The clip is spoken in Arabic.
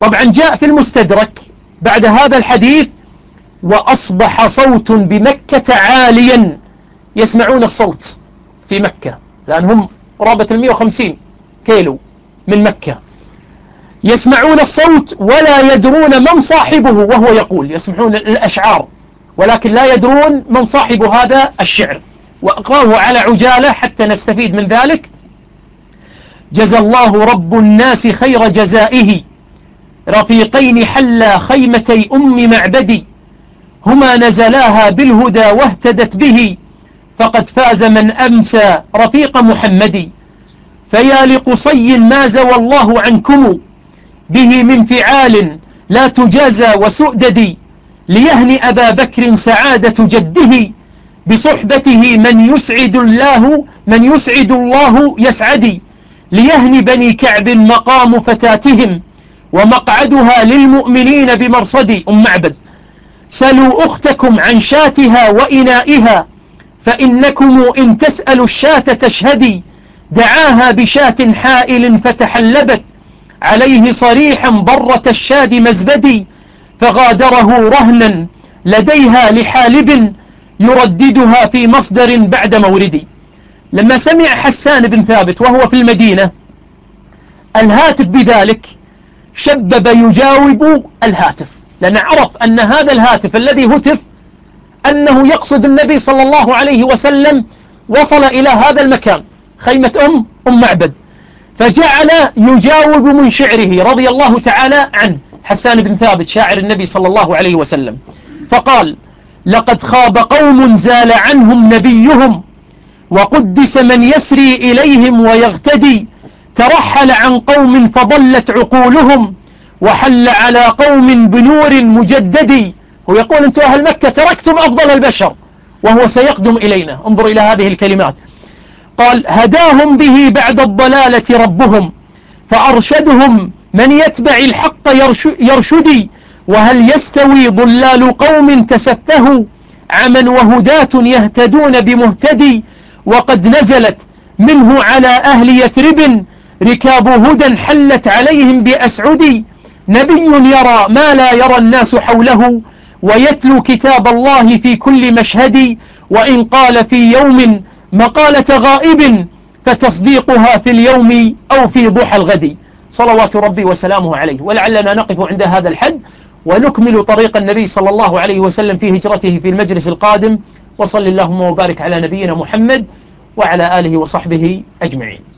طبعا جاء في المستدرك بعد هذا الحديث: وأصبح صوت بمكة عاليا، يسمعون الصوت في مكة لأنهم قرابة 150 كيلو من مكة، يسمعون الصوت ولا يدرون من صاحبه، وهو يقول يسمعون الأشعار ولكن لا يدرون من صاحب هذا الشعر. وأقرأه على عجالة حتى نستفيد من ذلك: جزى الله رب الناس خير جزائه، رفيقين حلا خيمتي أم معبدي، هما نزلاها بالهدى واهتدت به، فقد فاز من أمسى رفيق محمد. فيا لقصي ما زوى الله عنكم به من فعال لا تجازى وسؤدد، ليهنئ أبا بكر سعادة جده، بصحبته من يسعد الله يسعدي، ليهني بني كعب مقام فتاتهم، ومقعدها للمؤمنين بمرصد. معبد: سلوا أختكم عن شاتها وإنائها، فإنكم إن تسألوا الشاة تشهدي، دعاها بشاة حائل فتحلبت عليه صريحا برة الشاد مزبدي، فغادره رهنا لديها لحالب يرددها في مصدر بعد موردي. لما سمع حسان بن ثابت وهو في المدينة الهاتف بذلك شبب يجاوب الهاتف، لأنه عرف أن هذا الهاتف الذي هتف أنه يقصد النبي صلى الله عليه وسلم، وصل إلى هذا المكان خيمة أم معبد، فجعل يجاوب من شعره رضي الله تعالى عنه حسان بن ثابت شاعر النبي صلى الله عليه وسلم، فقال: لقد خاب قوم زال عنهم نبيهم، وقدس من يسري إليهم ويغتدي، ترحل عن قوم فضلت عقولهم، وحل على قوم بنور مجدد. هو يقول: أنتم أهل مكة تركتم أفضل البشر وهو سيقدم إلينا. انظر إلى هذه الكلمات، قال: هداهم به بعد الضلالة ربهم، فأرشدهم من يتبع الحق يرشدي، وهل يستوي ضلال قوم تسفهوا عمن وهداة يهتدون بمهتدي، وقد نزلت منه على أهل يثرب ركاب هدى حلت عليهم بأسعدي، نبي يرى ما لا يرى الناس حوله، ويتلو كتاب الله في كل مشهد، وإن قال في يوم مقالة غائب فتصديقها في اليوم أو في ضحى الغد. صلوات ربي وسلامه عليه. ولعلنا نقف عند هذا الحد ونكمل طريق النبي صلى الله عليه وسلم في هجرته في المجلس القادم. وصل اللهم وبارك على نبينا محمد وعلى آله وصحبه أجمعين.